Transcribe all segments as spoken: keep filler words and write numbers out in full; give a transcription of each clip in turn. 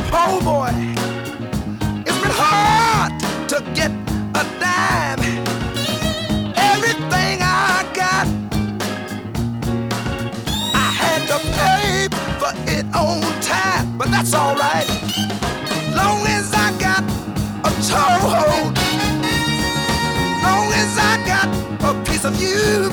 Oh boy, it's been hard to get a dime. Everything I got, I had to pay for it on time, but that's alright. Long as I got a toehold, long as I got a piece of you,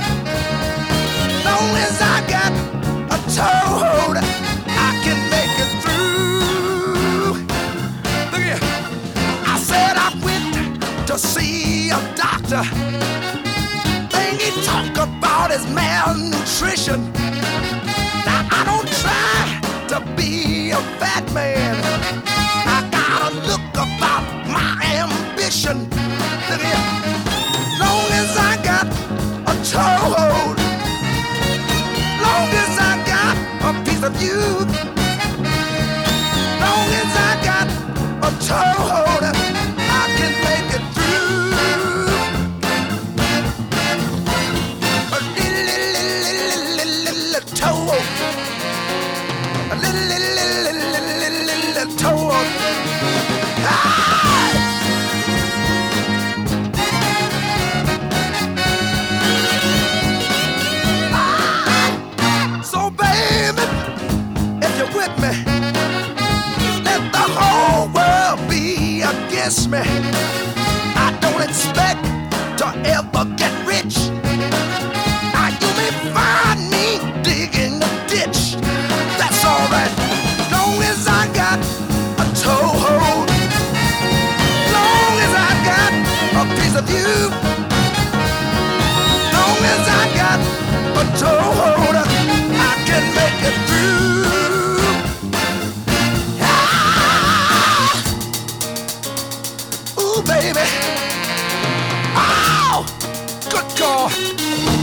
long as I got a toehold, I can make it through. Look here, I said I went to see a doctor. Thing he talk about is malnutrition. Now I don't try to be a fat man. I gotta look about my ambition. Look here, long as I got a toehold, long as I got a piece of you, long as I got a toehold, I can make it through. A little, little, little, little, little toehold, a little, little, little, little, little, little toehold. Ah! So baby, if you're with me, let the whole world be against me. I don't expect to ever get rich. Now you may find me digging a ditch. That's alright, long as I got a toehold, long as I got a piece of you, long as I got a toehold, I can make it through. Ah! Ooh, baby. Oh, good God.